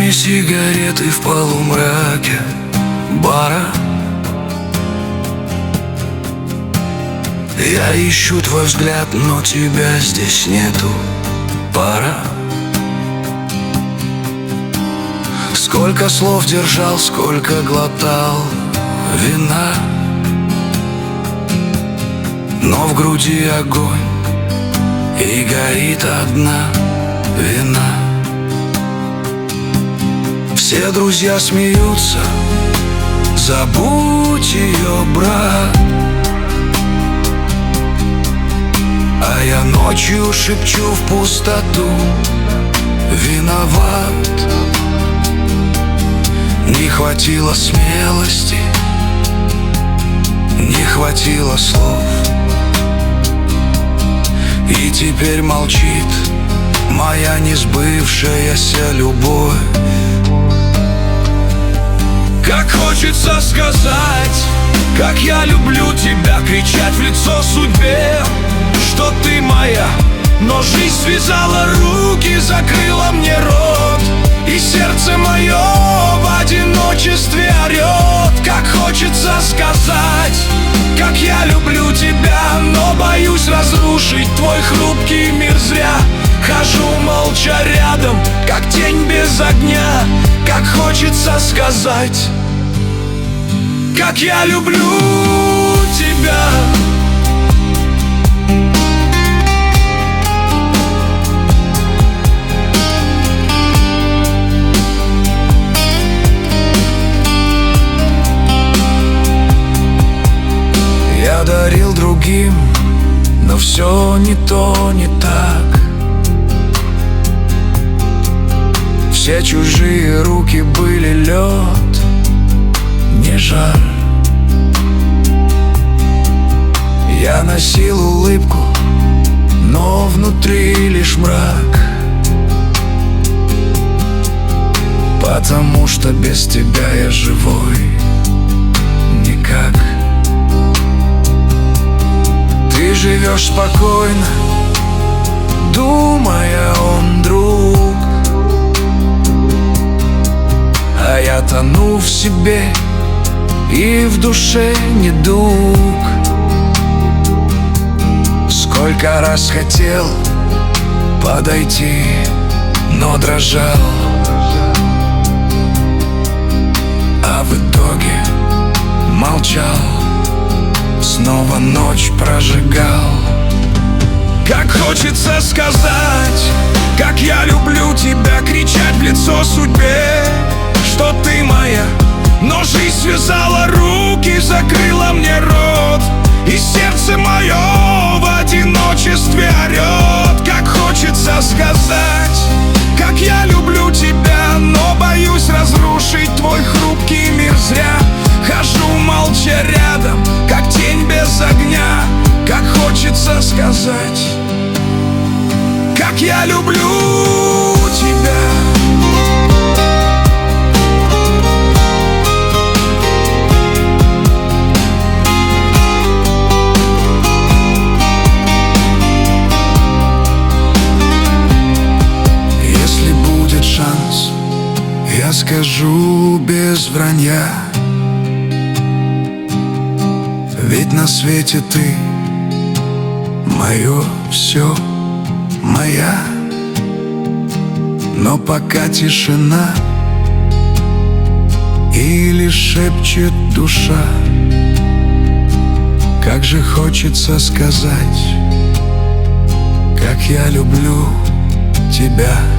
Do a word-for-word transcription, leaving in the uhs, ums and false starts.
Последние сигареты в полумраке бара. Я ищу твой взгляд, но тебя здесь нету, пора. Сколько слов держал, сколько глотал вина, но в груди огонь, и горит одна вина. Все друзья смеются, забудь ее, брат. А я ночью шепчу в пустоту: виноват. Не хватило смелости, не хватило слов, и теперь молчит моя несбывшаяся любовь. Как хочется сказать, как я люблю тебя, кричать в лицо судьбе, что ты моя. Но жизнь связала руки, закрыла мне рот, и сердце мое в одиночестве орет. Как хочется сказать, как я люблю тебя, но боюсь разрушить твой хрупкий мир зря. Хожу молча рядом, как тень без огня. Как хочется сказать, как я люблю тебя. Я дарил другим, но все не то, не так. Все чужие руки были лед, не жаль. Я носил улыбку, но внутри лишь мрак, потому что без тебя я живой никак. Ты живешь спокойно, думая, он друг, а я тону в себе, и в душе недуг. Сколько раз хотел подойти, но дрожал, а в итоге молчал, снова ночь прожигал. Как хочется сказать, как я люблю тебя, кричать в лицо судьбе, что ты моя. Но жизнь связала руки, закрыла мне рот, и сердце мое в одиночестве орет. Как хочется сказать, как я люблю тебя, но боюсь разрушить твой хрупкий мир зря. Хожу молча рядом, как тень без огня. Как хочется сказать, как я люблю тебя. Если будет шанс, я скажу без вранья, ведь на свете ты мое все, моя. Но пока тишина, и лишь шепчет душа, как же хочется сказать, как я люблю тебя.